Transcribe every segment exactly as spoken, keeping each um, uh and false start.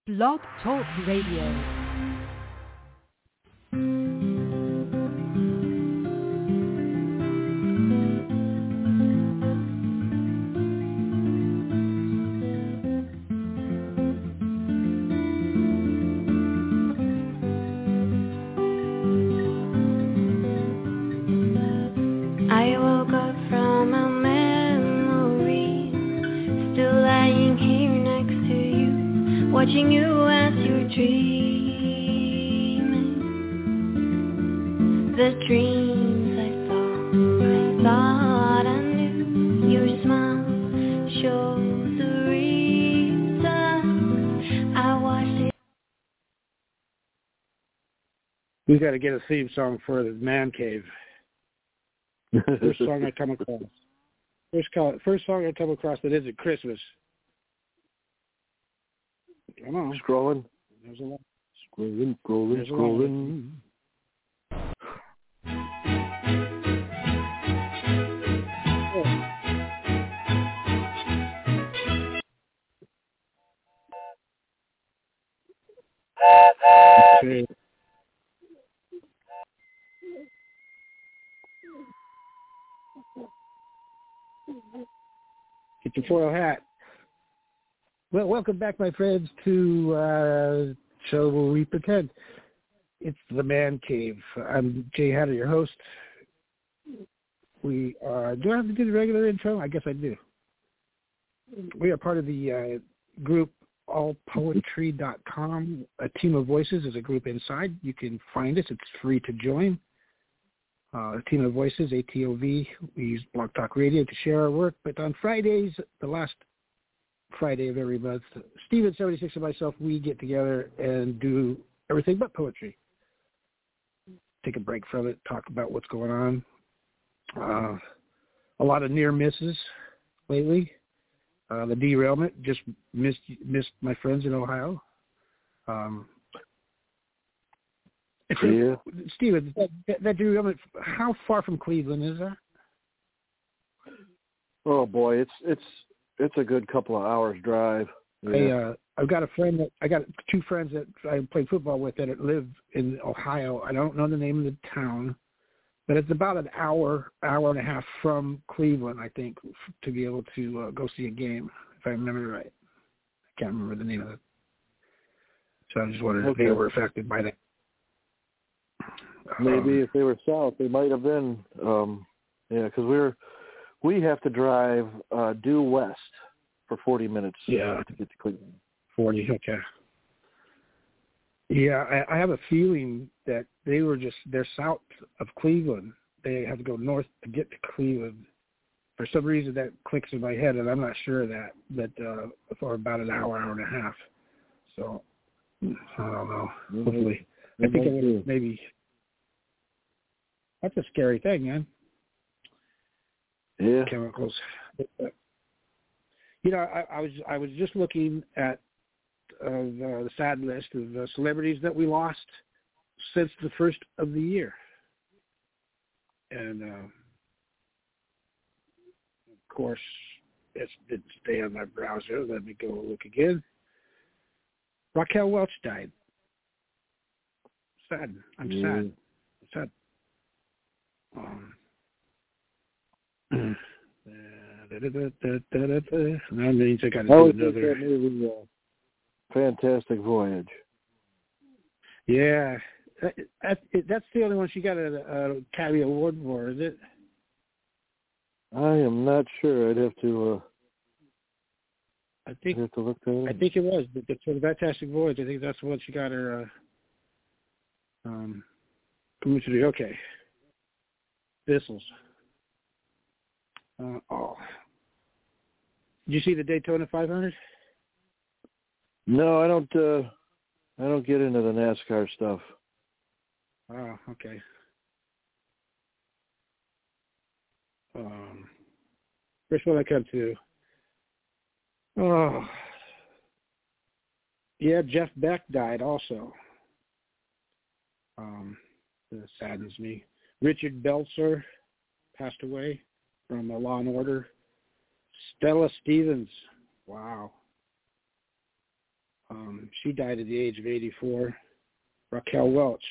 Blog Talk Radio. Watching you as you're dreaming, the dreams I thought, I thought I knew. Your smile shows the reason I watched it. We got to get a theme song for the Man Cave. First song I come across. First, call, first song I come across that isn't Christmas. Come on. Scrolling. There's a lot. Scrolling, scrolling, There's scrolling. Okay. Get your foil hat. Well, welcome back, my friends, to uh, show where we pretend. It's the Man Cave. I'm Jay Hatter, your host. We are. Do I have to do the regular intro? I guess I do. We are part of the uh, group all poetry dot com. A Team of Voices is a group inside. You can find us. It's free to join. Uh, a Team of Voices, A T O V. We use Blog Talk Radio to share our work. But on Fridays, the last Friday of every month, Steven seventy-six and myself, we get together and do everything but poetry. Take a break from it, talk about what's going on. Uh, a lot of near misses lately. Uh, the derailment, just missed missed my friends in Ohio. Um, yeah. Steven, that, that derailment, how far from Cleveland is that? Oh boy, it's it's it's a good couple of hours drive. Yeah. I, uh, I've got a friend that I got two friends that I played football with that live in Ohio. I don't know the name of the town, but it's about an hour, hour and a half from Cleveland, I think, to be able to uh, go see a game, if I remember right. I can't remember the name of it. So I just wondered okay. if they were affected by that. Maybe um, if they were south, they might have been. Um, yeah, because we're we have to drive uh, due west for forty minutes. Yeah. To get to Cleveland. forty, okay. Yeah, I, I have a feeling that they were just, they're south of Cleveland. They have to go north to get to Cleveland. For some reason, that clicks in my head, and I'm not sure of that, but uh, for about an hour, hour and a half. So, I don't know. Mm-hmm. Hopefully. I think it would maybe, that's a scary thing, man. Yeah. Chemicals. You know, I, I was I was just looking at uh, the, the sad list of uh, celebrities that we lost since the first of the year, and uh, of course, it didn't stay on my browser. Let me go look again. Raquel Welch died. Sad. I'm mm. sad. I'm sad. Um, Da, da, da, da, da, da. That means I got to do another. That movie, uh, Fantastic Voyage. Yeah, that, that, that's the only one she got a, a Academy Award for, is it? I am not sure. I'd have to. Uh, I think. I'd have to look that up. I think it was, but for the Fantastic Voyage, I think that's the one she got her. Uh, um, publicity. Okay. Thistles. Uh, oh. Did you see the Daytona five hundred? No, I don't. Uh, I don't get into the NASCAR stuff. Oh, okay. Um, first one I come to. Oh, yeah, Jeff Beck died also. Um, that saddens me. Richard Belzer passed away from uh, Law and Order. Stella Stevens, wow. Um, she died at the age of eighty-four. Raquel Welch,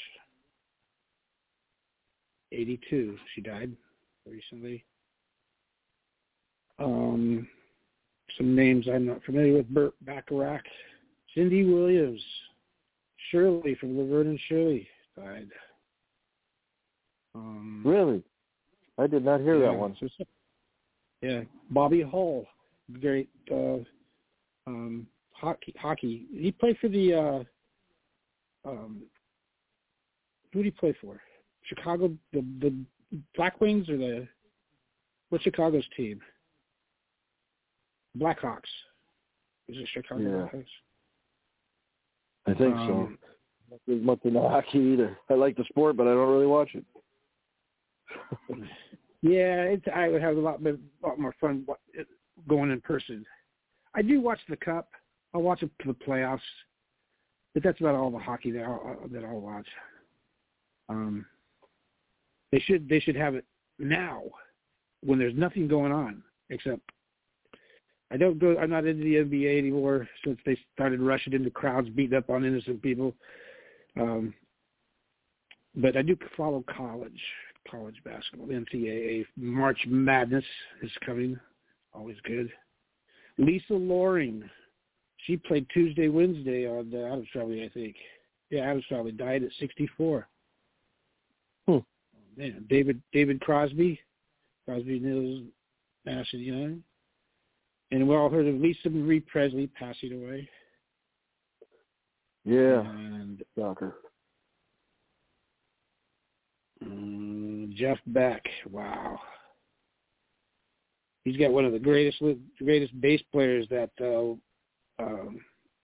eighty-two. She died recently. Um, some names I'm not familiar with. Burt Bacharach, Cindy Williams, Shirley from Laverne and Shirley died. Um, really? I did not hear yeah, that one. Yeah, Bobby Hull, great uh, um, hockey. Hockey. He played for the. Uh, um, who did he play for? Chicago, the the Black Wings or the what's Chicago's team? Blackhawks. Is it Chicago Yeah. Blackhawks? I think Um, so. Not much into hockey either. I like the sport, but I don't really watch it. Yeah, it's, I would have a lot, a lot more fun going in person. I do watch the Cup. I'll watch it for the playoffs, but that's about all the hockey that I'll, that I'll watch. Um, they should they should have it now when there's nothing going on except. I don't go. I'm not into the N B A anymore since they started rushing into crowds, beating up on innocent people. Um, but I do follow college. College basketball, the N C double A. March Madness is coming. Always good. Lisa Loring. She played Tuesday, Wednesday on uh, Adams Family, I think. Yeah, Adams Family died at sixty-four. Hmm. Man, David David Crosby. Crosby, Nils, Nash and Young. And we all heard of Lisa Marie Presley passing away. Yeah. And Soccer. Um, Jeff Beck, wow, he's got one of the greatest greatest bass players that uh, um,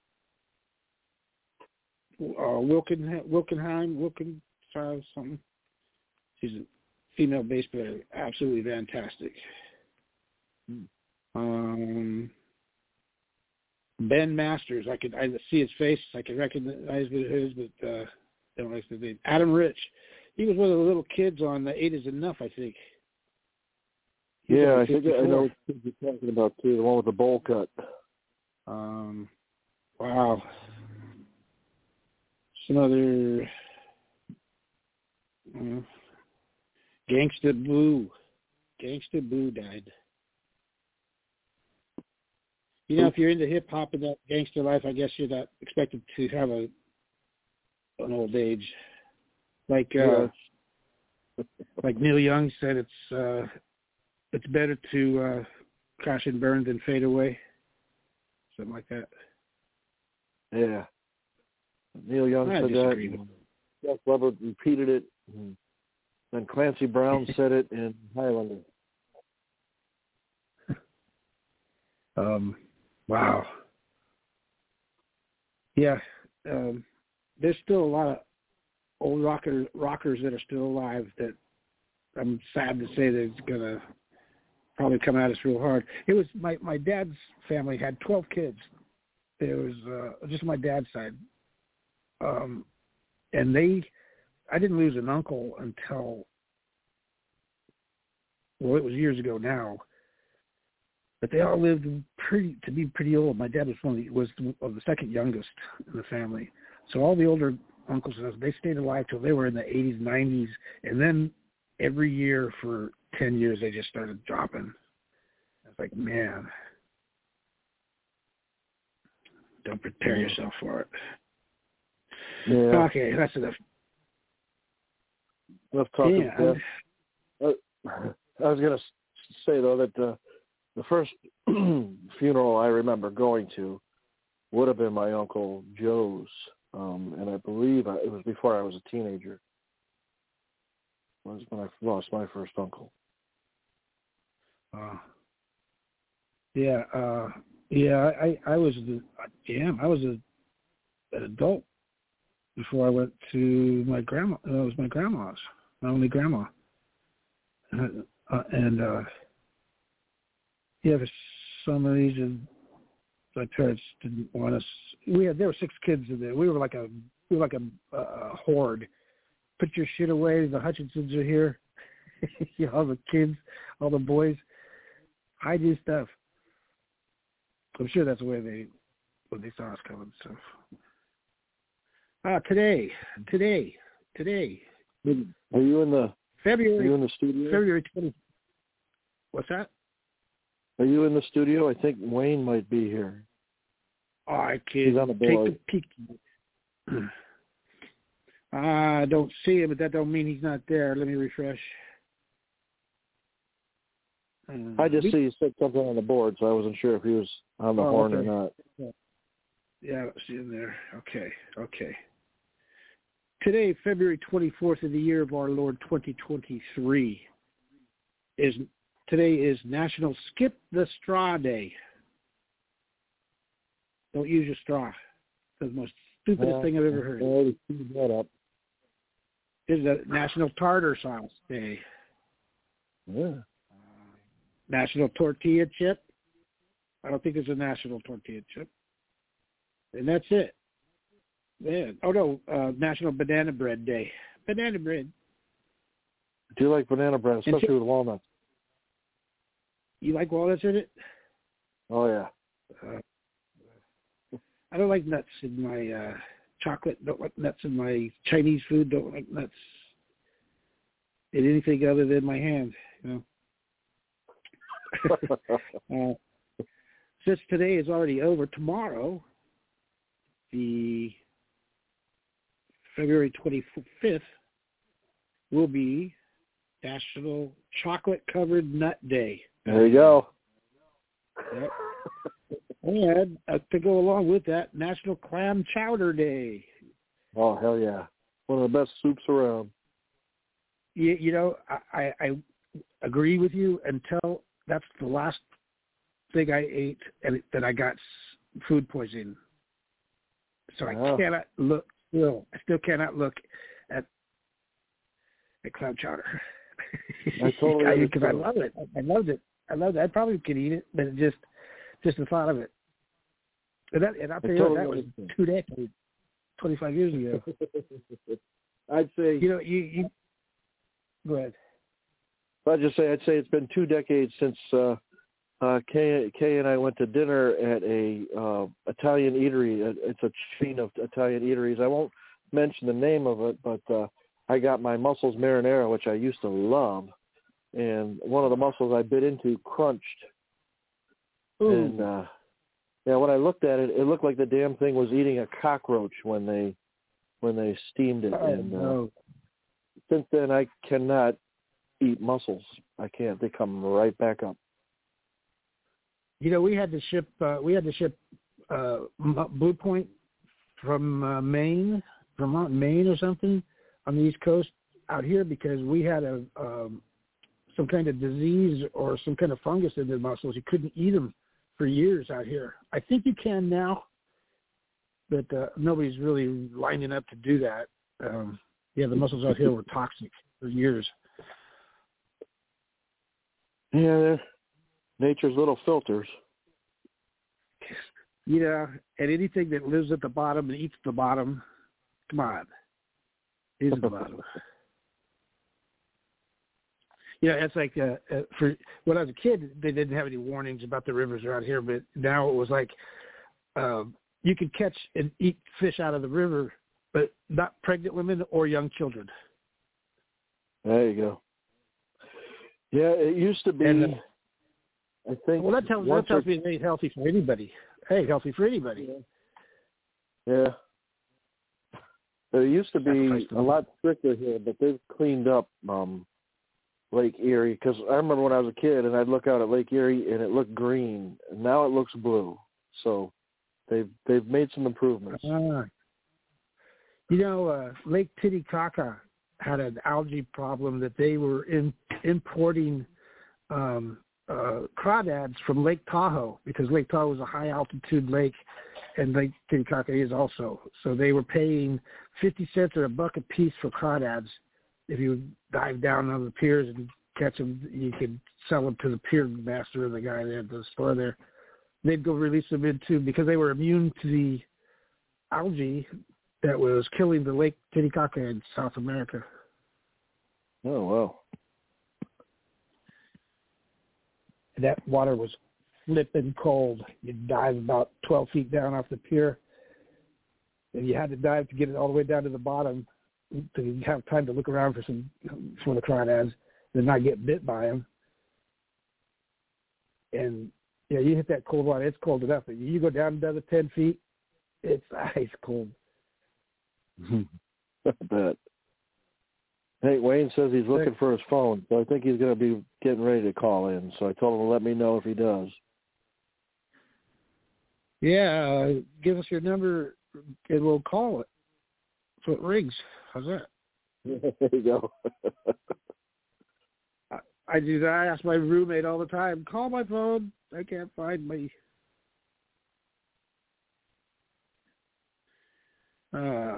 uh, Wilken Wilkenheim Wilken something. She's a female bass player, absolutely fantastic. Hmm. Um, Ben Masters, I could I see his face, I could recognize who it is, but uh, I don't like the name. Adam Rich. He was one of the little kids on the Eight Is Enough, I think. He's Yeah, only I think I know what you're talking about too. The one with the bowl cut. Um, wow. Some other uh, Gangsta Boo. Gangsta Boo died. You know, if you're into hip hop and that gangster life, I guess you're not expected to have a an old age. Like uh, Yeah. like Neil Young said, it's uh, it's better to uh, crash and burn than fade away. Something like that. Yeah. Neil Young I said disagree that. with Jeff Weber repeated it. Then Clancy Brown said it in Highlander. Um, wow. Yeah. Um, there's still a lot of old rocker, rockers that are still alive that I'm sad to say that it's going to probably come at us real hard. It was my, my dad's family had twelve kids. It was uh, just my dad's side. Um, and they, I didn't lose an uncle until, well, it was years ago now. But they all lived pretty to be pretty old. My dad was one of the, was the second youngest in the family, so all the older uncles and us, they stayed alive till they were in the eighties, nineties, and then every year for ten years they just started dropping. It's like, man, don't prepare Yeah. yourself for it. Yeah. Okay, that's enough. Enough talking. Yeah, Uh, I was going to say though that uh, the first funeral I remember going to would have been my Uncle Joe's, um, and I believe I, it was before I was a teenager. It was when I lost my first uncle. Uh, yeah, uh, yeah. I, I was the damn. I was a, an adult before I went to my grandma. That was my grandma's, my only grandma, uh, and uh, yeah, for some reason, my parents didn't want us. We had there were six kids in there. We were like a we were like a, a horde. Put your shit away. The Hutchinsons are here. You know, all the kids, all the boys. Hide your stuff. I'm sure that's the way they when they saw us coming. So, ah, today, today, today. Are you in the February? Are you in the studio? February twentieth. What's that? Are you in the studio? I think Wayne might be here. Oh, I He's can on the take board. a peek. I don't see him, but that don't mean he's not there. Let me refresh. Uh, I just we, see you said something on the board, so I wasn't sure if he was on the oh, horn okay. or not. Yeah, I don't see him there. Okay, okay. Today, February twenty-fourth of the year of our Lord twenty twenty-three, is today is National Skip the Straw Day. Don't use your straw. That's the most stupidest Uh, thing I've ever heard. I already figured that up. This is a National Tartar Sauce Day. Yeah. National Tortilla Chip. I don't think there's a National Tortilla Chip. And that's it. Yeah. Oh, no, uh, National Banana Bread Day. Banana bread. Do you like banana bread, especially with walnuts? You like walnuts in it? Oh, yeah. Uh, I don't like nuts in my uh, chocolate. Don't like nuts in my Chinese food. Don't like nuts in anything other than my hand, you know. uh, since today is already over, tomorrow, the February twenty-fifth, will be National Chocolate-Covered Nut Day. There you go. Yep. And uh, to go along with that, National Clam Chowder Day. Oh, hell yeah. One of the best soups around. You, you know, I, I, I agree with you until that's the last thing I ate and that I got food poisoning. So I Oh. cannot look still. I still cannot look at at clam chowder. I totally Because I, I love it. I loved it. I loved it. I probably could eat it, but it just just the thought of it. And, that, and I'll tell I you totally what, that was understand. two decades, twenty-five years ago. I'd say, You know, you, you go ahead. I'd just say, I'd say it's been two decades since uh, uh, Kay, Kay and I went to dinner at a uh, Italian eatery. It's a chain of Italian eateries. I won't mention the name of it, but uh, I got my mussels marinara, which I used to love, and one of the mussels I bit into crunched. Ooh. And uh, yeah, when I looked at it, it looked like the damn thing was eating a cockroach when they when they steamed it. Oh, and uh, no. since then, I cannot eat mussels. I can't. They come right back up. You know, we had to ship uh, we had to ship uh, Blue Point from uh, Maine, Vermont, Maine, or something on the East Coast out here because we had a um, some kind of disease or some kind of fungus in the mussels. You couldn't eat them for years out here. I think you can now, but uh, nobody's really lining up to do that. Um, yeah, the mussels out here were toxic for years. Yeah, they're nature's little filters. You know, and anything that lives at the bottom and eats the bottom, come on, is at the bottom. You know, it's like uh, uh, for when I was a kid, they didn't have any warnings about the rivers around here, but now it was like um, you could catch and eat fish out of the river, but not pregnant women or young children. There you go. Yeah, it used to be. And, uh, I think. Well, that tells that tells me it's made healthy for anybody. Hey, healthy for anybody. Yeah. There used to be a lot stricter here, but they've cleaned up um, Lake Erie. Because I remember when I was a kid, and I'd look out at Lake Erie, and it looked green. And now it looks blue. So they've they've made some improvements. Uh, you know, uh, Lake Titicaca had an algae problem that they were in, importing um, uh, crawdads from Lake Tahoe because Lake Tahoe is a high altitude lake, and Lake Titicaca is also. So they were paying fifty cents or a buck a piece for crawdads. If you dive down on the piers and catch them, you could sell them to the pier master or the guy there at the store there. They'd go release them into because they were immune to the algae that was killing the Lake Titicaca in South America. Oh, wow. That water was flipping cold. You dive about twelve feet down off the pier, and you had to dive to get it all the way down to the bottom to have time to look around for some for the crawdads and not get bit by them. And yeah, you hit that cold water, it's cold enough. But you go down another ten feet, it's ice cold. I bet. Hey, Wayne says he's looking for his phone, so I think he's going to be getting ready to call in. So I told him to let me know if he does. Yeah, uh, give us your number and we'll call it. So it rings. How's that? There you go. I, I do that. I ask my roommate all the time, call my phone. I can't find me. Uh,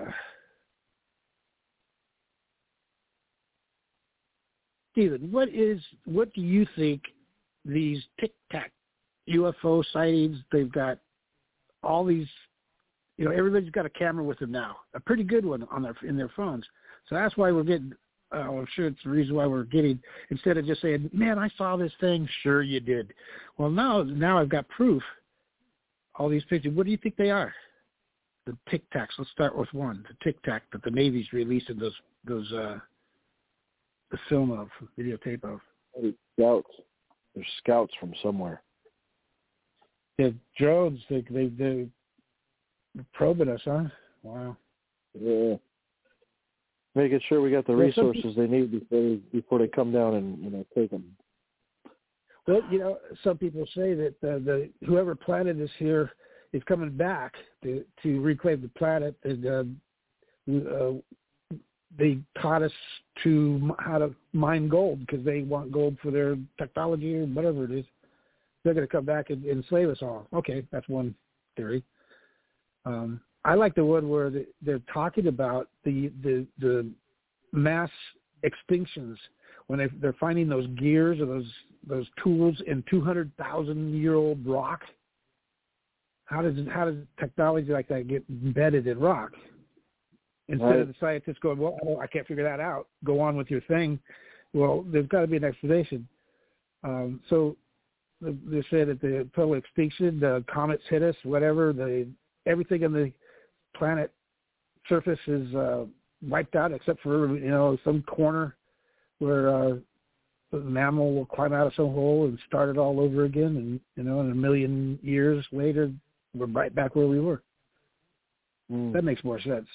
Stephen, what is what do you think these Tic Tac U F O sightings? They've got all these, you know, everybody's got a camera with them now, a pretty good one on their in their phones. So that's why we're getting. Uh, I'm sure it's the reason why we're getting, instead of just saying, "Man, I saw this thing." Sure, you did. Well, now now I've got proof. All these pictures. What do you think they are? The Tic Tacs. Let's start with one. The Tic Tac that the Navy's releasing those those. Uh, the film of, videotape of. Scouts. There's scouts from somewhere. The drones, they, they, they're probing us, huh? Wow. Yeah. Making sure we got the well, resources people, they need before they, before they come down and, you know, take them. Well, you know, some people say that uh, the whoever planted us here is coming back to, to reclaim the planet, and uh, uh, they taught us to how to mine gold because they want gold for their technology or whatever it is. They're going to come back and enslave us all. Okay, that's one theory. Um, I like the one where the, they're talking about the, the the mass extinctions when they, they're finding those gears or those those tools in two hundred thousand year old rock. How does how does technology like that get embedded in rock? Instead right. of the scientists going, well, oh, I can't figure that out. Go on with your thing. Well, there's got to be an explanation. Um, so they say that the total extinction, the comets hit us, whatever, the everything on the planet surface is uh, wiped out except for, you know, some corner where uh, the mammal will climb out of some hole and start it all over again. And, you know, in a million years later, we're right back where we were. Mm. That makes more sense.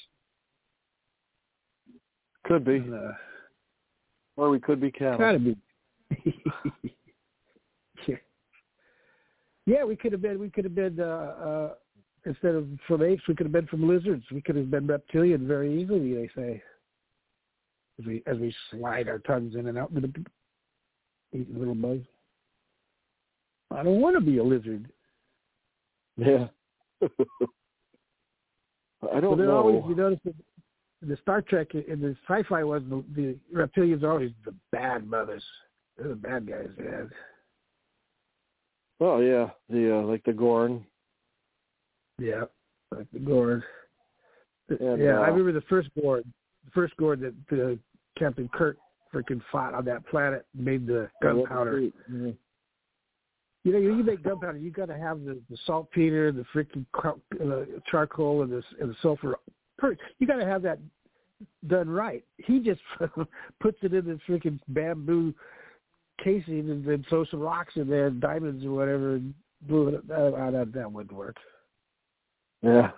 Could be. And, uh, or we could be cattle. Gotta be. yeah. yeah, we could have been, we could have been, uh, uh, instead of from apes, we could have been from lizards. We could have been reptilian very easily, they say. As we, as we slide our tongues in and out with a little buzz. I don't want to be a lizard. Yeah. I don't but know. Always, you notice that the Star Trek and the sci-fi was the, the reptilians are always the bad brothers. They're the bad guys. Yeah. Oh yeah, the uh, like the Gorn. Yeah, like the Gorn. And, yeah, uh, I remember the first Gorn. The first Gorn that uh, Captain Kirk freaking fought on that planet made the gunpowder. Mm-hmm. You know, you make gunpowder, you got to have the, the saltpeter, the freaking uh, charcoal, and the, and the sulfur. You got to have that done right. He just puts it in this freaking bamboo casing and then throws some rocks in there, diamonds or whatever, and blew it. Uh, that, that wouldn't work. Yeah.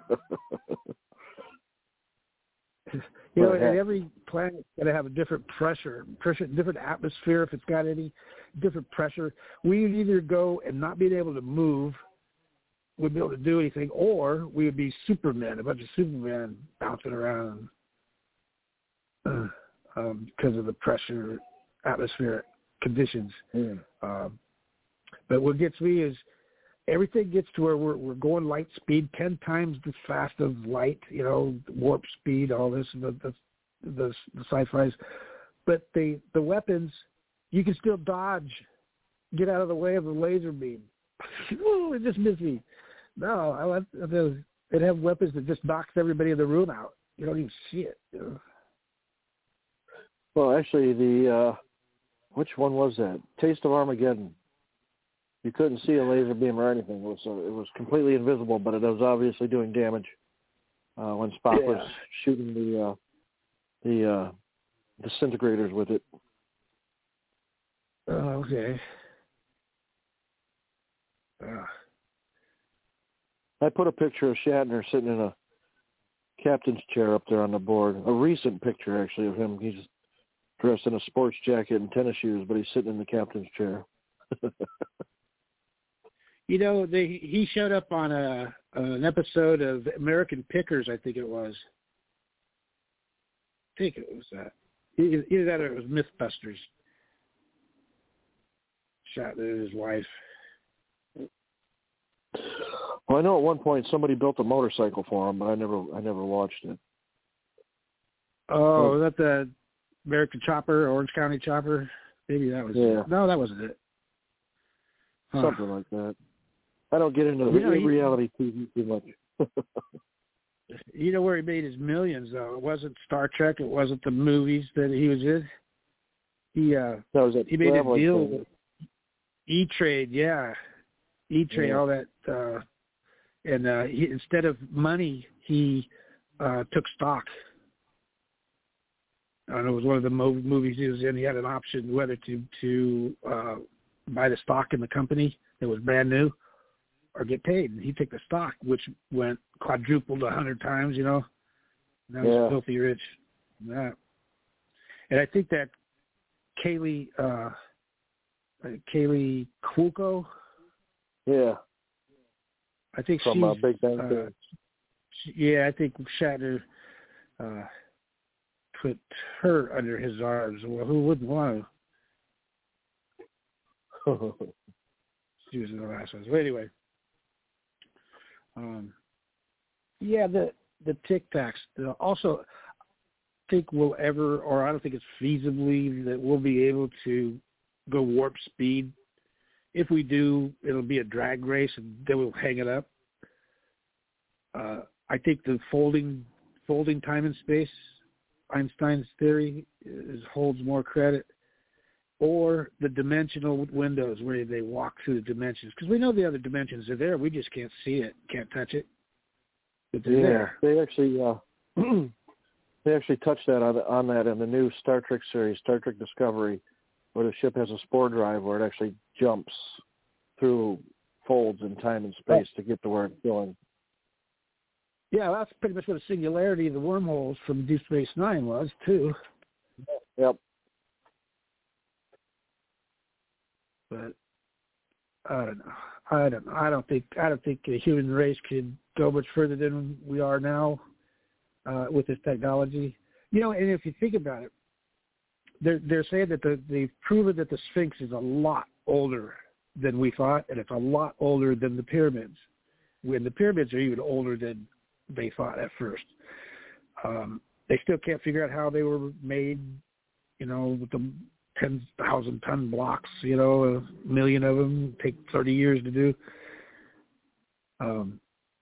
You know, and every planet's got to have a different pressure, pressure, different atmosphere if it's got any, different pressure. We would either go and not being able to move, would be able to do anything, or we would be Supermen, a bunch of Supermen bouncing around uh, um, because of the pressure, atmospheric conditions. Mm. Um, but what gets me is everything gets to where we're, we're going light speed, ten times the fast of light, you know, warp speed, all this, the the, the, the sci-fis. But the, the weapons, you can still dodge, get out of the way of the laser beam. Ooh, it just missed me. No, I want they'd have weapons that just knocks everybody in the room out. You don't even see it. You know? Well, actually, the uh, which one was that? Taste of Armageddon. You couldn't see a laser beam or anything. It was uh, it was completely invisible, but it was obviously doing damage uh, when Spock Yeah. was shooting the uh, the uh, disintegrators with it. Oh, okay. Uh, I put a picture of Shatner sitting in a captain's chair up there on the board. A recent picture, actually, of him. He's dressed in a sports jacket and tennis shoes, but he's sitting in the captain's chair. you know, they, he showed up on a an episode of American Pickers, I think it was. I think it was that. Either, either that or it was Mythbusters. Shatner and his wife. Well, I know at one point somebody built a motorcycle for him, but I never, I never watched it. Oh, was that the American Chopper, Orange County Chopper? Maybe that was Yeah. it. No, that wasn't it. Huh. Something like that. I don't get into the You know, he- reality T V too much. You know where he made his millions, though? It wasn't Star Trek. It wasn't the movies that he was in. He uh, That was a he made a traveling deal thing. with E-Trade, yeah. E-Trade, Yeah. all that. Uh, and uh, he, instead of money, he uh, took stock. I don't know, it was one of the mo- movies he was in. He had an option whether to, to uh, buy the stock in the company that was brand new or get paid. And he took the stock, which went quadrupled a hundred times, you know. Now Yeah. he's filthy rich. That. And I think that Kaylee, uh, uh, Kaylee Cuoco, Yeah, I think from she's, uh, Big Bang uh, Theory. she, yeah, I think Shatner uh, put her under his arms. Well, who wouldn't want to? She was in the last one. So anyway, um, yeah, the the Tic Tacs. The, also, I think we'll ever, or I don't think it's feasibly that we'll be able to go warp speed. If we do, it'll be a drag race, and then we'll hang it up. Uh, I think the folding folding time and space, Einstein's theory, is, holds more credit. Or the dimensional windows where they walk through the dimensions. Because we know the other dimensions are there. We just can't see it, can't touch it. But they're Yeah, there. they actually uh, they actually touched that on, on that in the new Star Trek series, Star Trek Discovery, where the ship has a spore drive where it actually jumps through folds in time and space to get to where it's going. Yeah, that's pretty much what a singularity of the wormholes from Deep Space Nine was, too. Yep. But I don't know. I don't know. I don't think I don't think the human race could go much further than we are now uh, with this technology. You know, and if you think about it, they're they're saying that the, they've proven that the Sphinx is a lot older than we thought, and it's a lot older than the pyramids. When the pyramids are even older than they thought at first. Um, they still can't figure out how they were made. You know, with the ten thousand ton blocks, you know, a million of them take thirty years to do. Um,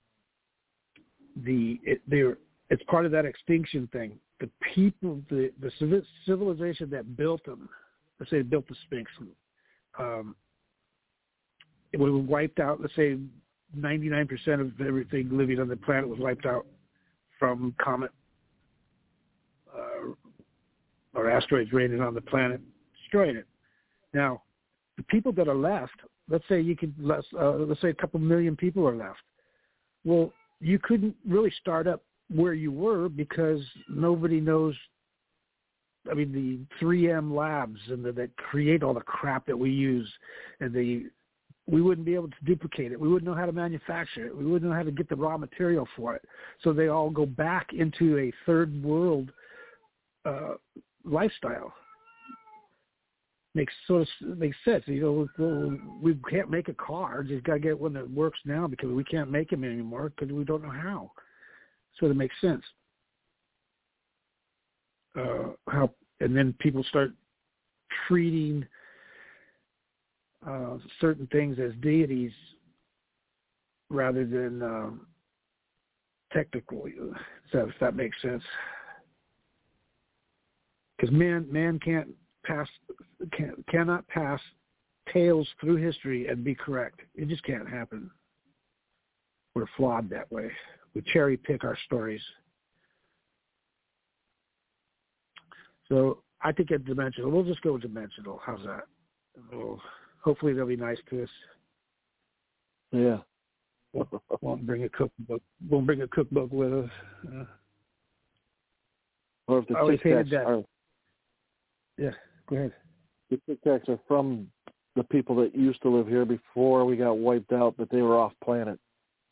the it, they're it's part of that extinction thing. The people, the the civilization that built them, let's say built the Sphinx, um, it was wiped out. Let's say ninety-nine percent of everything living on the planet was wiped out from comet uh, or asteroids raining on the planet, destroying it. Now, the people that are left, let's say you could, less, uh, let's say a couple million people are left. Well, you couldn't really start up where you were because nobody knows. I mean, the three M labs and the, that create all the crap that we use, and the we wouldn't be able to duplicate it. We wouldn't know how to manufacture it. We wouldn't know how to get the raw material for it. So they all go back into a third world uh, lifestyle. Makes sort of makes sense. You know, well, we can't make a car. Just got to get one that works now because we can't make them anymore because we don't know how. So it makes sense. Uh, how and then people start treating uh, certain things as deities rather than um, technical. So if that makes sense, because man man can't pass can cannot pass tales through history and be correct. It just can't happen. We're flawed that way. We cherry pick our stories. So I think it's dimensional. We'll just go dimensional. How's that? We'll, hopefully they'll be nice to us. Yeah. Won't, won't bring a cookbook. Won't bring a cookbook with us. Uh, or if the I Tic Tacs that. are, yeah, go ahead. The Tic Tacs are from the people that used to live here before we got wiped out, but they were off planet.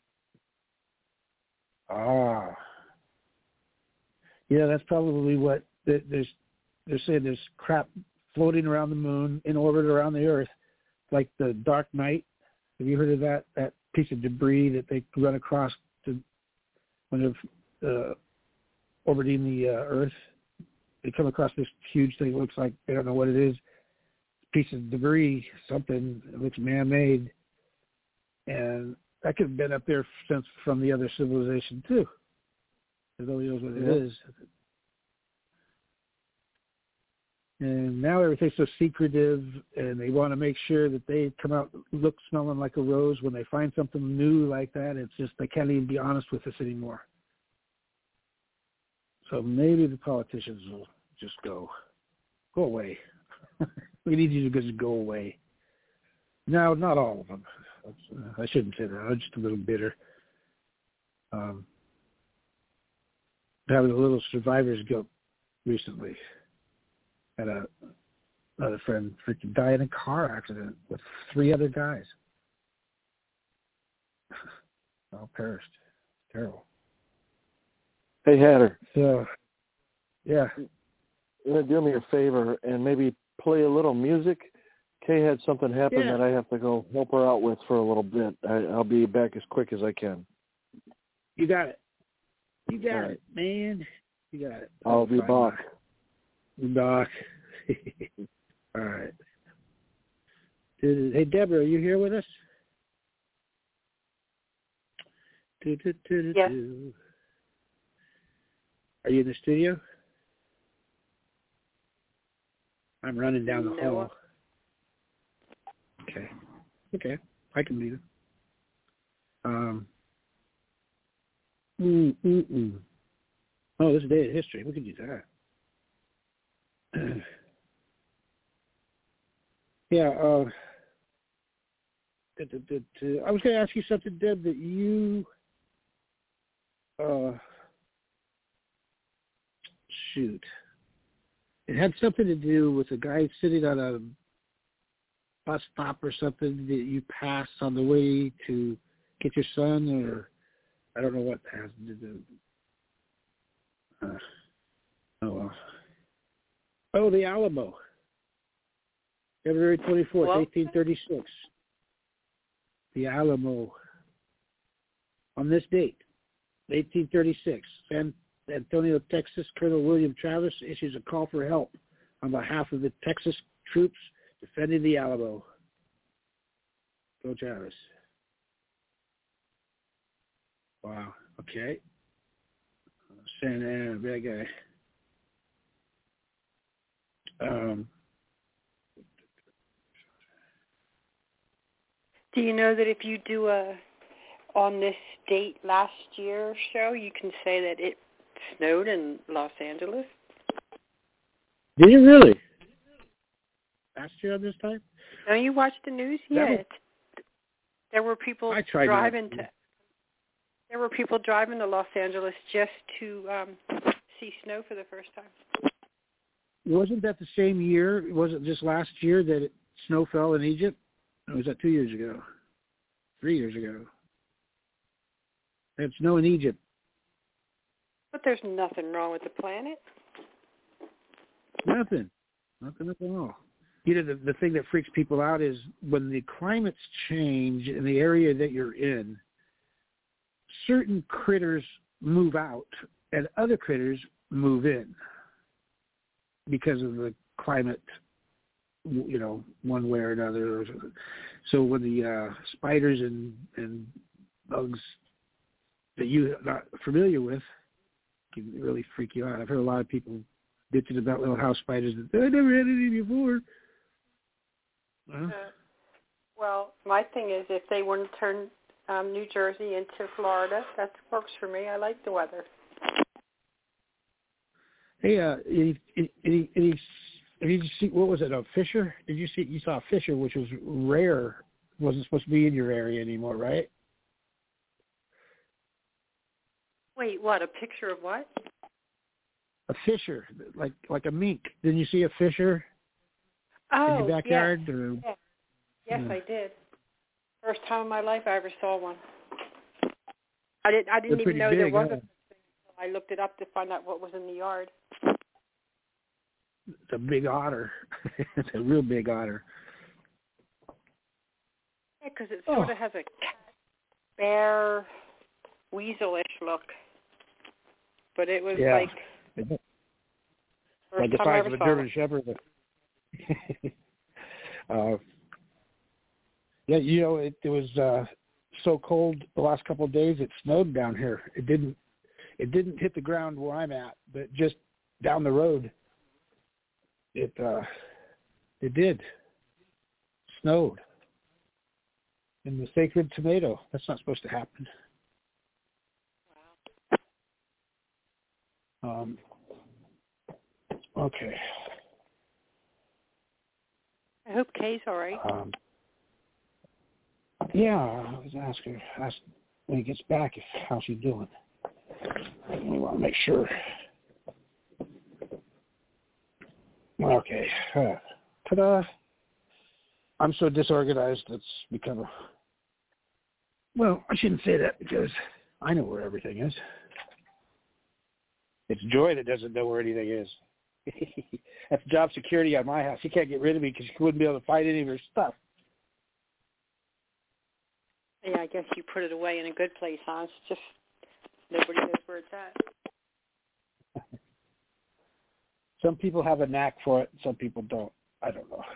Ah. Yeah, that's probably what there's. They're saying there's crap floating around the moon in orbit around the Earth, like the Dark Knight. Have you heard of that? That piece of debris that they run across to when they're uh, orbiting the uh, Earth. They come across this huge thing. It looks like they don't know what it is. Piece of debris, something that looks man-made, and that could have been up there since from the other civilization too. Nobody knows what it yeah. is. And now everything's so secretive, and they want to make sure that they come out look smelling like a rose when they find something new like that. It's just they can't even be honest with us anymore. So maybe the politicians will just go, go away. We need you to just go away. No, not all of them. I shouldn't say that. I'm just a little bitter. Um, having a little survivor's guilt recently. Had a another friend freaking died in a car accident with three other guys. All perished. Terrible. Hey, Hatter. So, yeah. You're going to do me a favor and maybe play a little music. Kay had something happen yeah. that I have to go help her out with for a little bit. I, I'll be back as quick as I can. You got it. You got right. it, man. You got it. I'll be back. Doc. All right. Hey, Deborah, are you here with us? Yes. Are you in the studio? I'm running down the no. hall. Okay. Okay. I can leave it. Um. Mm, mm, mm. Oh, this is Day of History. We can do that. yeah, uh, d- d- d- I was going to ask you something, Deb, that you, uh, shoot. It had something to do with a guy sitting on a bus stop or something that you passed on the way to get your son, or I don't know what that has to do. Uh, oh, well. Oh, the Alamo. February twenty-fourth, well, eighteen thirty-six. The Alamo. On this date, eighteen thirty-six, San Antonio, Texas, Colonel William Travis issues a call for help on behalf of the Texas troops defending the Alamo. Go Travis. Wow. Okay. Santa Ana, bad guy. Um, do you know that if you do a on this date last year show, you can say that it snowed in Los Angeles? Did you really? Last year on this time? No, you watched the news yet? Was, there were people driving to. There were people driving to Los Angeles just to um, see snow for the first time. Wasn't that the same year? Was it just last year that it, snow fell in Egypt? Or was that two years ago? Three years ago? They had snow in Egypt. But there's nothing wrong with the planet. Nothing. Nothing at all. You know, the, the thing that freaks people out is when the climates change in the area that you're in, certain critters move out and other critters move in because of the climate, you know, one way or another. So when the uh, spiders and, and bugs that you're not familiar with can really freak you out. I've heard a lot of people bitching about little house spiders that I never had any before. Well, Well, my thing is if they want to turn um, New Jersey into Florida, that works for me. I like the weather. Hey, uh, any, any, any, did you see, what was it, a Fisher? Did you see, you saw a Fisher, which was rare, wasn't supposed to be in your area anymore, right? Wait, what, a picture of what? A Fisher, like like a mink. Didn't you see a Fisher oh, in your backyard? Yes, or, yes. yes yeah. I did. First time in my life I ever saw one. I didn't, I didn't They're even know big, there was huh? a thing until I looked it up to find out what was in the yard. It's a big otter. It's a real big otter. Yeah, because it sort oh. of has a cat, bear, weasel-ish look. But it was yeah. like... Like the size of a German Shepherd. uh, yeah, you know, it, it was uh, so cold the last couple of days. It snowed down here. It didn't. It didn't hit the ground where I'm at, but just down the road, it uh, it did. Snowed in the Sacred Tomato. That's not supposed to happen. Wow. Um. Okay. I hope Kay's all right. Um, yeah, I was asking ask when he gets back if how's he doing. We want to make sure. Okay. Uh, ta-da. I'm so disorganized it's become a... Well, I shouldn't say that because I know where everything is. It's Joy that doesn't know where anything is. That's job security on my house. She can't get rid of me because she wouldn't be able to find any of her stuff. Yeah, I guess you put it away in a good place, huh? It's just nobody knows where it's at. Some people have a knack for it. Some people don't. I don't know.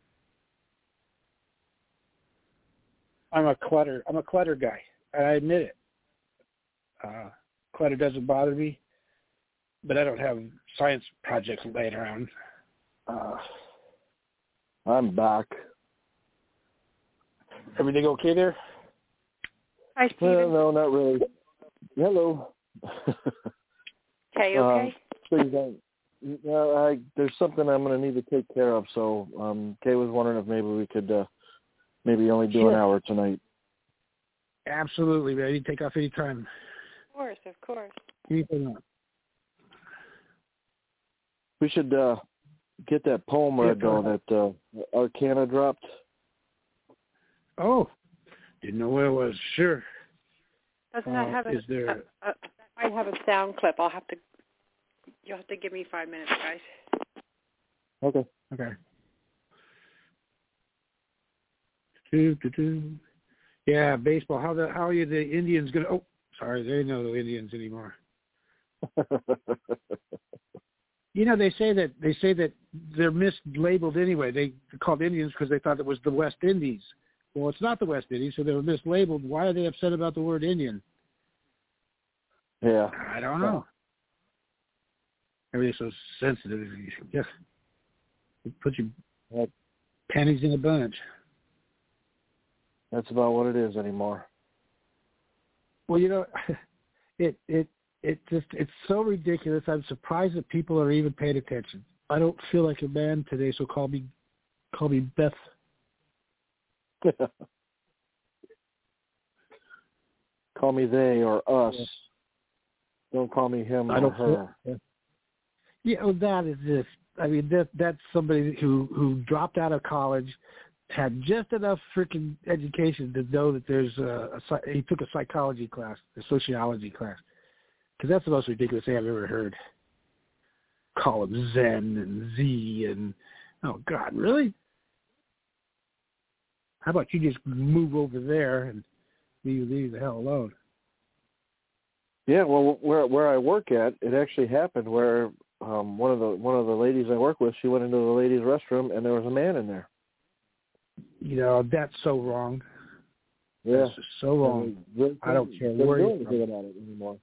I'm a clutter. I'm a clutter guy. I admit it. Uh, clutter doesn't bother me. But I don't have science projects laying around. Uh, I'm back. Everything okay there? Hi, Stephen. Uh, no, not really. Hello. Okay, okay. Um, I, uh, I, there's something I'm going to need to take care of, so um, Kay was wondering if maybe we could uh, maybe only do sure. an hour tonight. Absolutely, man. You can take off any time. Of course, of course. Anything else? We should uh, get that poem read, though, that uh, Arcana dropped. Oh, didn't know where it was. Sure. Doesn't uh, that have a, is there... a, a, I have a sound clip. I'll have to, you'll have to give me five minutes, guys. Okay. Okay. Do, do, do. Yeah, baseball. How the how are you the Indians going to... Oh, sorry, they know the Indians anymore. You know, they say that they say that they're mislabeled anyway. They called Indians because they thought it was the West Indies. Well, it's not the West Indies, so they were mislabeled. Why are they upset about the word Indian? Yeah. I don't know. Everything's so sensitive. Yeah. It puts your panties in a bunch. That's about what it is anymore. Well, you know, it it it just it's so ridiculous. I'm surprised that people are even paying attention. I don't feel like a man today, so call me call me Beth. Call me they or us. Yeah. Don't call me him I or don't her. Feel, yeah, well, that is just. I mean, that that's somebody who who dropped out of college, had just enough freaking education to know that there's a, a he took a psychology class, a sociology class, because that's the most ridiculous thing I've ever heard. Call him Zen and Z and oh God, really? How about you just move over there and leave leave the hell alone? Yeah, well, where where I work at, it actually happened where um, one of the one of the ladies I work with, she went into the ladies' restroom and there was a man in there. You know, that's so wrong. Yeah, that's just so wrong. They're, I don't care where you're anything about it anymore.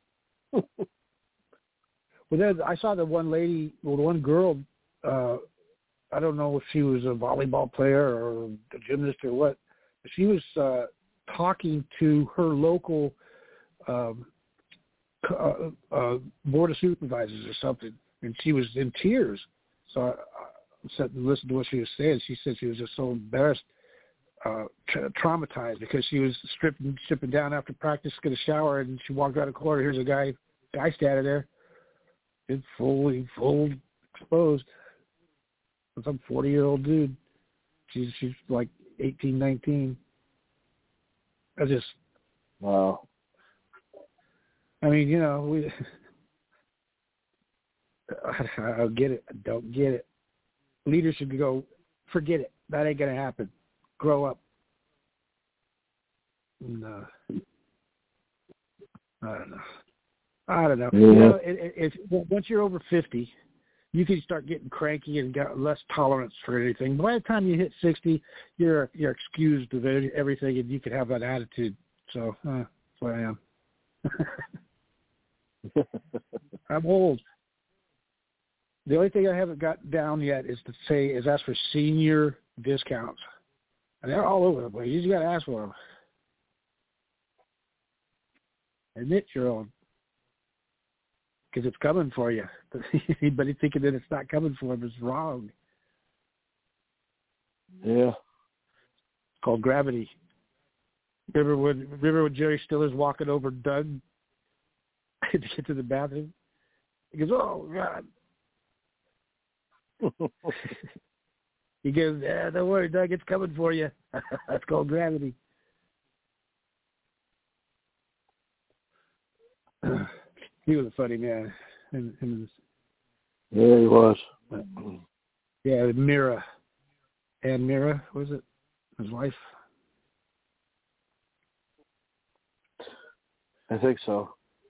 Well, then I saw the one lady, well, the one girl. Uh, I don't know if she was a volleyball player or a gymnast or what, she was uh, talking to her local um, uh, uh, board of supervisors or something, and she was in tears. So I, I sat and listened to what she was saying. She said she was just so embarrassed, uh, tra- traumatized, because she was stripping, stripping down after practice, get a shower, and she walked out of the corner. Here's a guy, guy standing there, in fully, full exposed. Some forty-year-old dude. She's she's like eighteen, nineteen. I just, wow. I mean, you know, we. I, I don't get it. I don't get it. Leaders should go, forget it. That ain't gonna happen. Grow up. No. I don't know. I don't know. Yeah. You know, it, it, it, once you're over fifty, you can start getting cranky and got less tolerance for anything. By the time you hit sixty, you're you're excused of everything, and you can have that attitude. So uh, that's what I am. I'm old. The only thing I haven't got down yet is to say is ask for senior discounts, and they're all over the place. You just got to ask for them. Admit you're old. Because it's coming for you. Anybody thinking that it's not coming for them is wrong. Yeah. It's called gravity. Remember when, remember when Jerry Stiller's walking over Doug to get to the bathroom? He goes, oh, God. He goes, yeah, don't worry, Doug, it's coming for you. That's called gravity. He was a funny man. And, and yeah, he was. Uh, yeah, Mira. Ann Mira, was it? His wife? I think so.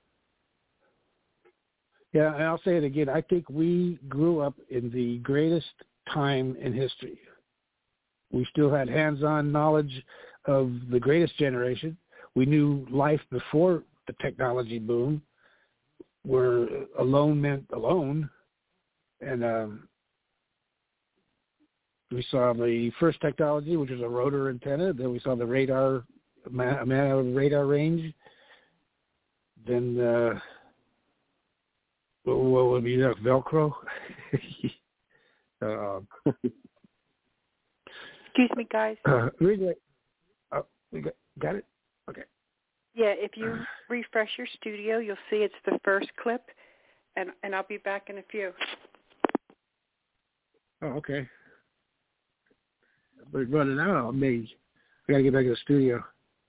Yeah, and I'll say it again. I think we grew up in the greatest time in history. We still had hands-on knowledge of the greatest generation. We knew life before the technology boom, where alone meant alone. And um, we saw the first technology, which was a rotor antenna. Then we saw the radar, a man, a man out of radar range. Then uh, what, what would be that, Velcro? uh, Excuse me, guys. Uh, really, uh, we got, got it? Okay. Yeah, if you refresh your studio, you'll see it's the first clip, and, and I'll be back in a few. Oh, okay. We're running out on me. I got to get back to the studio.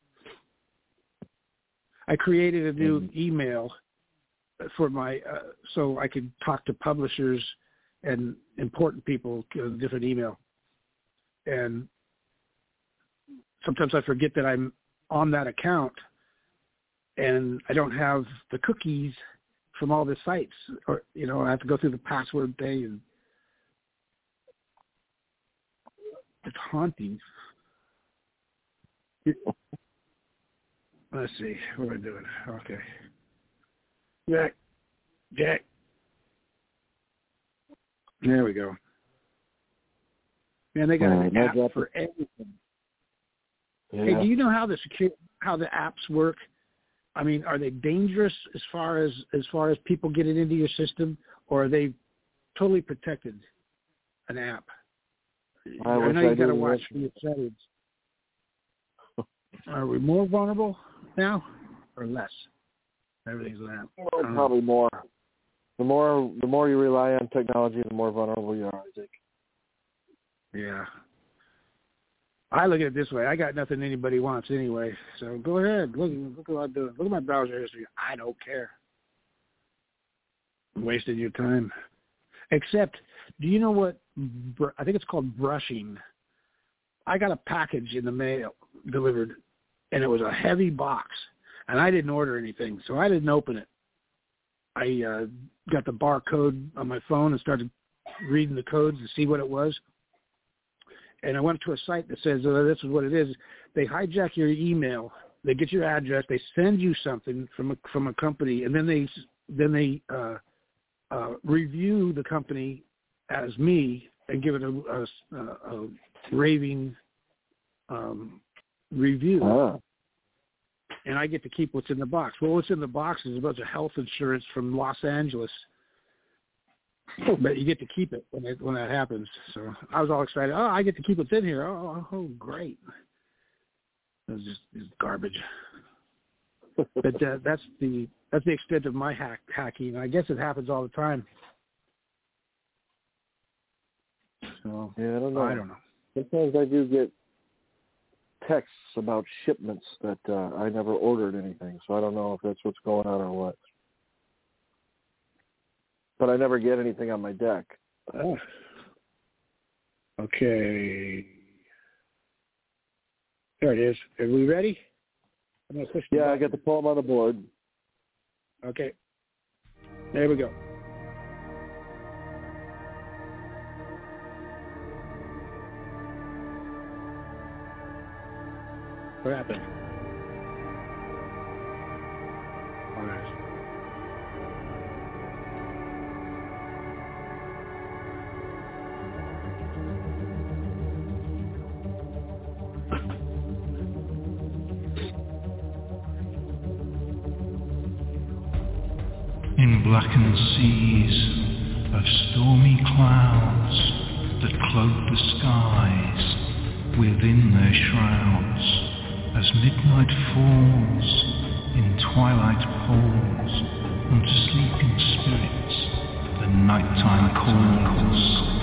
I created a new mm-hmm. email for my, uh, so I could talk to publishers and important people, uh, different email. And sometimes I forget that I'm on that account, and I don't have the cookies from all the sites, or, you know, I have to go through the password thing, and it's haunting. Let's see, what am I doing? Okay. Jack, Jack. There we go. Man, they got an app for everything. Yeah. Hey, do you know how the secure, how the apps work? I mean, are they dangerous as far as as far as people getting into your system, or are they totally protected? An app. I, I know you got to watch for your settings. Are we more vulnerable now, or less? Everything's an app. Well, probably more. The more the more you rely on technology, the more vulnerable you are, I think. Yeah. I look at it this way. I got nothing anybody wants anyway. So go ahead. Look, look what I'm doing. Look at my browser history. I don't care. I'm wasting your time. Except, do you know what? I think it's called brushing. I got a package in the mail delivered, and it was a heavy box, and I didn't order anything, so I didn't open it. I uh, got the barcode on my phone and started reading the codes to see what it was. And I went to a site that says, oh, this is what it is. They hijack your email. They get your address. They send you something from a, from a company, and then they then they uh, uh, review the company as me and give it a, a, a raving um, review. Ah. And I get to keep what's in the box. Well, what's in the box is a bunch of health insurance from Los Angeles. But you get to keep it when it, when that happens. So I was all excited. Oh, I get to keep what's in here. Oh, oh great. It was just, it was garbage. But uh, that's the that's the extent of my hack hacking. I guess it happens all the time. So yeah, I don't know. I don't know. Sometimes I do get texts about shipments that uh, I never ordered anything, so I don't know if that's what's going on or what. But I never get anything on my deck. Oh. Okay. There it is. Are we ready? I'm gonna push the yeah, button. I got the poem on the board. Okay. There we go. What happened? Oh, nice. In blackened seas of stormy clouds that cloak the skies within their shrouds, as midnight falls in twilight poles unto sleeping spirits the nighttime calls.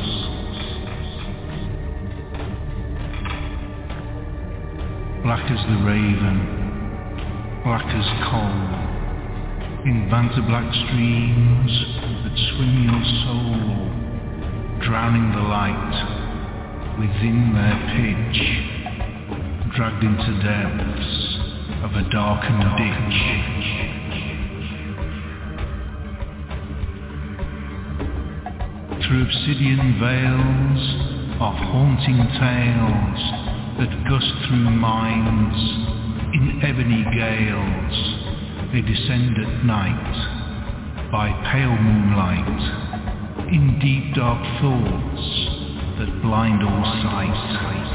Black as the raven, black as coal, in banter black streams that swim your soul, drowning the light within their pitch, dragged into depths of a darkened ditch. Through obsidian veils of haunting tales that gust through minds in ebony gales, they descend at night, by pale moonlight, in deep dark thoughts that blind all sight.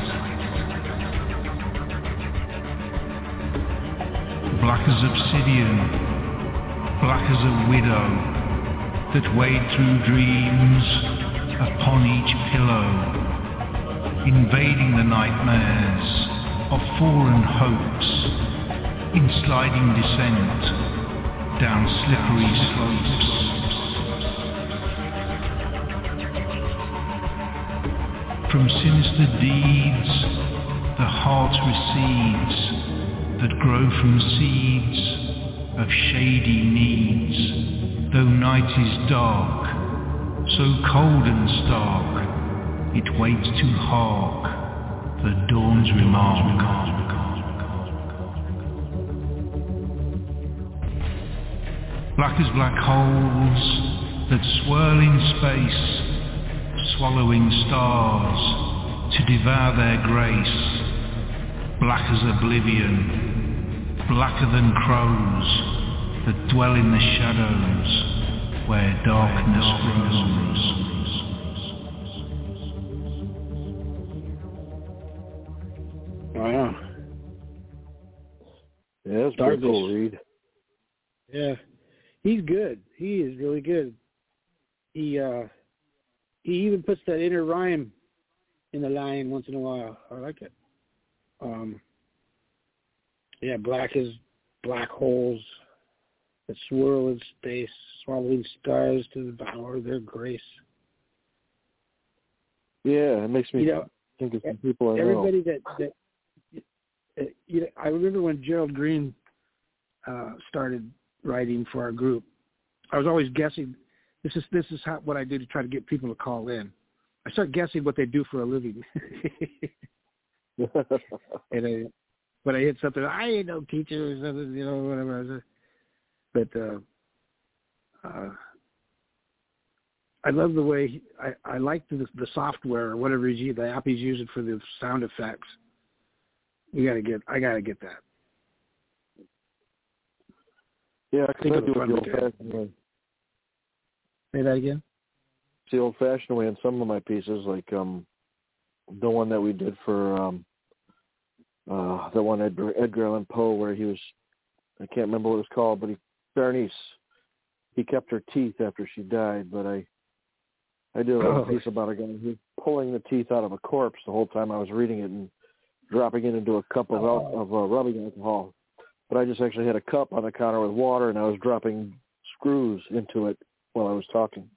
Black as obsidian, black as a widow, that wade through dreams upon each pillow, invading the nightmares of fallen hopes, in sliding descent down slippery slopes. From sinister deeds the heart recedes, that grow from seeds of shady needs. Though night is dark, so cold and stark, it waits to hark the dawn's remark. Black as black holes that swirl in space, swallowing stars to devour their grace. Black as oblivion, blacker than crows that dwell in the shadows where darkness grows. Wow. Yeah, that's pretty cool, Reed. Yeah. He's good. He is really good. He uh, he even puts that inner rhyme in the line once in a while. I like it. Um, yeah, black as black holes that swirl in space, swallowing stars to devour their grace. Yeah, it makes me you know, think of some people I everybody know. that that you know, I remember when Gerald Green uh, started writing for our group. I was always guessing. This is this is how, what I do to try to get people to call in. I start guessing what they do for a living. and I, when I hit something, I ain't no teacher or something, you know, whatever. But uh, uh, I love the way he, I I like the the software or whatever he's the app he's using for the sound effects. We gotta get. I gotta get that. Yeah, I think I do it the old-fashioned way. Say that again? It's the old-fashioned way in some of my pieces, like um, the one that we did for um, uh, the one Edgar, Edgar Allan Poe where he was, I can't remember what it was called, but he, Berenice, he kept her teeth after she died, but I, I did a little piece about a guy who was pulling the teeth out of a corpse the whole time I was reading it and dropping it into a cup of, al- of uh, rubbing alcohol. But I just actually had a cup on the counter with water, and I was dropping screws into it while I was talking.